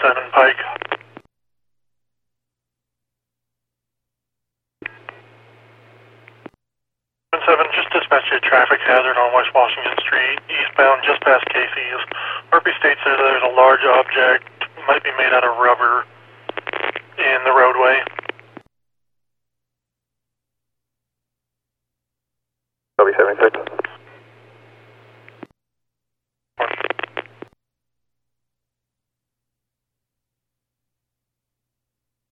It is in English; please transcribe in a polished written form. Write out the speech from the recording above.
Pike. 7, just dispatch a traffic hazard on West Washington Street, eastbound just past Casey's. Murphy states that there's a large object, might be made out of rubber, in the roadway. Copy 76.